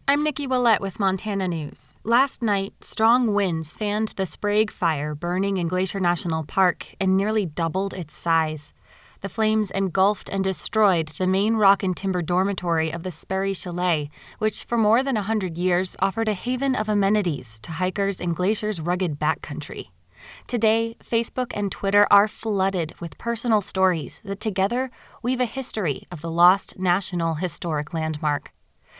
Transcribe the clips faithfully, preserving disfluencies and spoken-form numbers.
I'm Nikki Willett with Montana News. Last night, strong winds fanned the Sprague Fire burning in Glacier National Park and nearly doubled its size. The flames engulfed and destroyed the main rock and timber dormitory of the Sperry Chalet, which for more than a hundred years offered a haven of amenities to hikers in Glacier's rugged backcountry. Today, Facebook and Twitter are flooded with personal stories that together weave a history of the lost National Historic Landmark.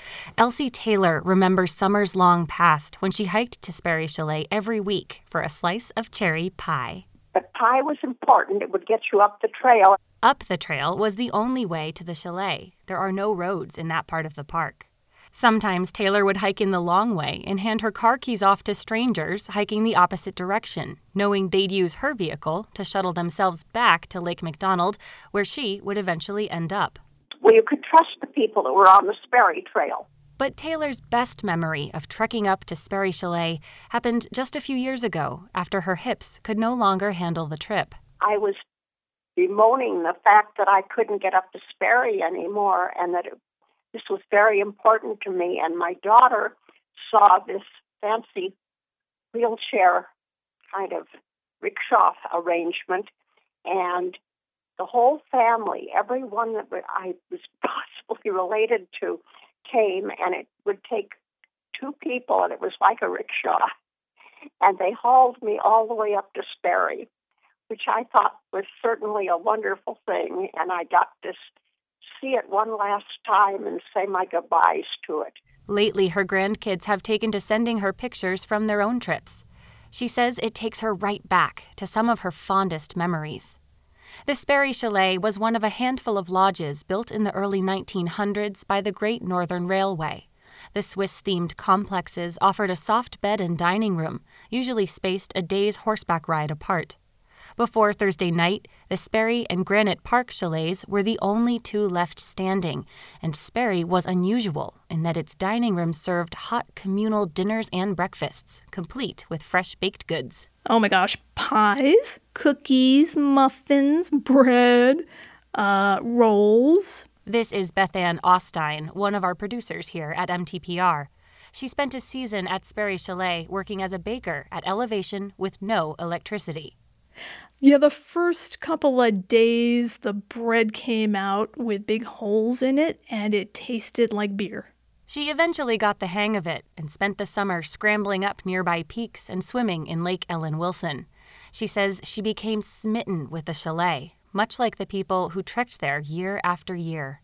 Elsie Taylor remembers summers long past when she hiked to Sperry Chalet every week for a slice of cherry pie. The pie was important. It would get you up the trail. Up the trail was the only way to the chalet. There are no roads in that part of the park. Sometimes Taylor would hike in the long way and hand her car keys off to strangers hiking the opposite direction, knowing they'd use her vehicle to shuttle themselves back to Lake McDonald, where she would eventually end up. Well, you could trust the people that were on the Sperry Trail. But Taylor's best memory of trekking up to Sperry Chalet happened just a few years ago, after her hips could no longer handle the trip. I was bemoaning the fact that I couldn't get up to Sperry anymore, and that it, this was very important to me. And my daughter saw this fancy wheelchair kind of rickshaw arrangement, and the whole family, everyone that I was possibly related to, came, and it would take two people, and it was like a rickshaw. And they hauled me all the way up to Sperry, which I thought was certainly a wonderful thing, and I got to see it one last time and say my goodbyes to it. Lately, her grandkids have taken to sending her pictures from their own trips. She says it takes her right back to some of her fondest memories. The Sperry Chalet was one of a handful of lodges built in the early nineteen hundreds by the Great Northern Railway. The Swiss-themed complexes offered a soft bed and dining room, usually spaced a day's horseback ride apart. Before Thursday night, the Sperry and Granite Park chalets were the only two left standing, and Sperry was unusual in that its dining room served hot communal dinners and breakfasts, complete with fresh baked goods. Oh my gosh, pies, cookies, muffins, bread, uh, rolls. This is Beth Ann Ostine, one of our producers here at M T P R. She spent a season at Sperry Chalet working as a baker at elevation with no electricity. Yeah, the first couple of days, the bread came out with big holes in it, and it tasted like beer. She eventually got the hang of it and spent the summer scrambling up nearby peaks and swimming in Lake Ellen Wilson. She says she became smitten with the chalet, much like the people who trekked there year after year.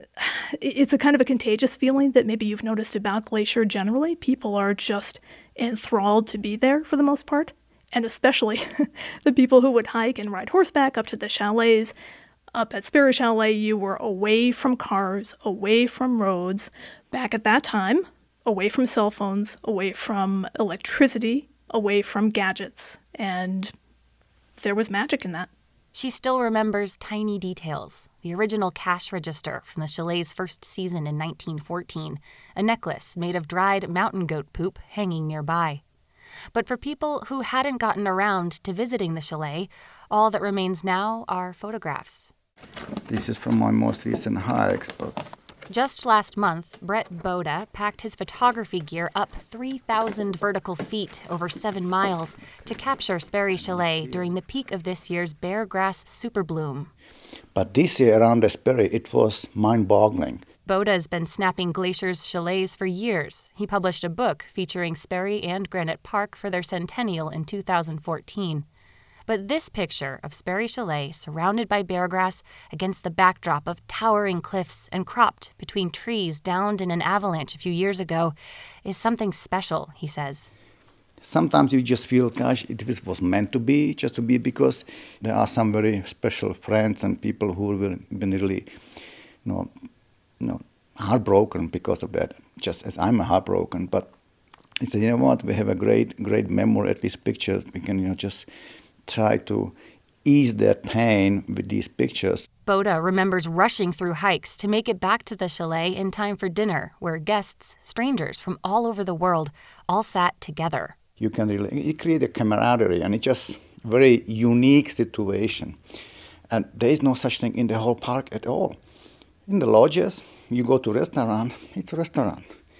It's a kind of a contagious feeling that maybe you've noticed about Glacier generally. People are just enthralled to be there for the most part. And especially the people who would hike and ride horseback up to the chalets. Up at Sperry Chalet, you were away from cars, away from roads. Back at that time, away from cell phones, away from electricity, away from gadgets. And there was magic in that. She still remembers tiny details. The original cash register from the chalet's first season in nineteen fourteen, a necklace made of dried mountain goat poop hanging nearby. But for people who hadn't gotten around to visiting the chalet, all that remains now are photographs. This is from my most recent hikes. But Just last month, Brett Boda packed his photography gear up three thousand vertical feet over seven miles to capture Sperry Chalet during the peak of this year's beargrass superbloom. But this year around the Sperry, it was mind-boggling. Boda's been snapping Glacier's chalets for years. He published a book featuring Sperry and Granite Park for their centennial in two thousand fourteen. But this picture of Sperry Chalet surrounded by beargrass against the backdrop of towering cliffs and cropped between trees downed in an avalanche a few years ago is something special, he says. Sometimes you just feel, gosh, it was meant to be, just to be, because there are some very special friends and people who have been really, you know, you know, heartbroken because of that, just as I'm heartbroken. But he said, you know what, we have a great, great memory, at least pictures. We can, you know, just try to ease that pain with these pictures. Boda remembers rushing through hikes to make it back to the chalet in time for dinner, where guests, strangers from all over the world, all sat together. You can really, you create a camaraderie, and it's just a very unique situation. And there is no such thing in the whole park at all. In the lodges, you go to a restaurant, it's a restaurant.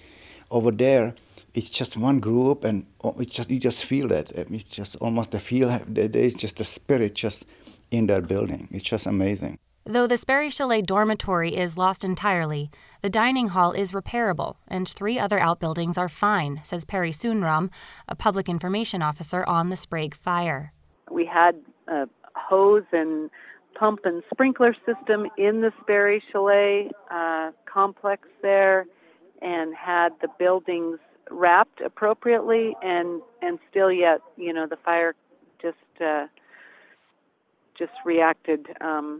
Over there, it's just one group, and it's just you just feel that. It's just almost the feel. There is just the spirit just in that building. It's just amazing. Though the Sperry Chalet dormitory is lost entirely, the dining hall is repairable, and three other outbuildings are fine, says Perry Soonram, a public information officer on the Sprague fire. We had a hose and pump and sprinkler system in the Sperry Chalet uh, complex there, and had the buildings wrapped appropriately, and, and still yet, you know, the fire just uh, just reacted um,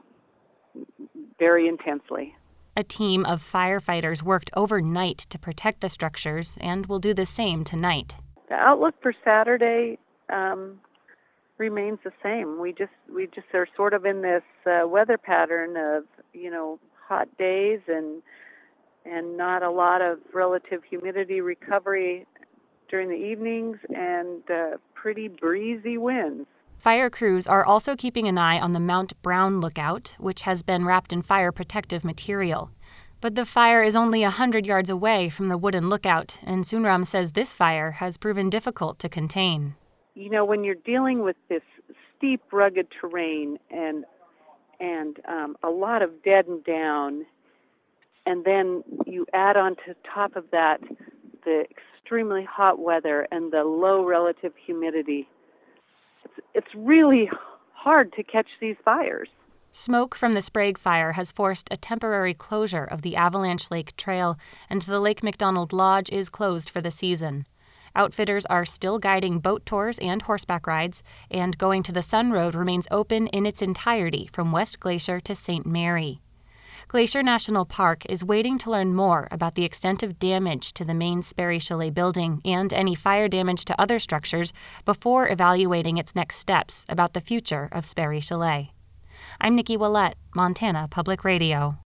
very intensely. A team of firefighters worked overnight to protect the structures and will do the same tonight. The outlook for Saturday um, remains the same. We just we just are sort of in this uh, weather pattern of, you know, hot days and and not a lot of relative humidity recovery during the evenings, and uh, pretty breezy winds. Fire crews are also keeping an eye on the Mount Brown lookout, which has been wrapped in fire protective material. But the fire is only one hundred yards away from the wooden lookout, and Soonram says this fire has proven difficult to contain. You know, when you're dealing with this steep, rugged terrain and and um, a lot of dead and down, and then you add on to top of that the extremely hot weather and the low relative humidity, it's, it's really hard to catch these fires. Smoke from the Sprague fire has forced a temporary closure of the Avalanche Lake Trail, and the Lake McDonald Lodge is closed for the season. Outfitters are still guiding boat tours and horseback rides, and going to the Sun Road remains open in its entirety from West Glacier to Saint Mary. Glacier National Park is waiting to learn more about the extent of damage to the main Sperry Chalet building and any fire damage to other structures before evaluating its next steps about the future of Sperry Chalet. I'm Nikki Willett, Montana Public Radio.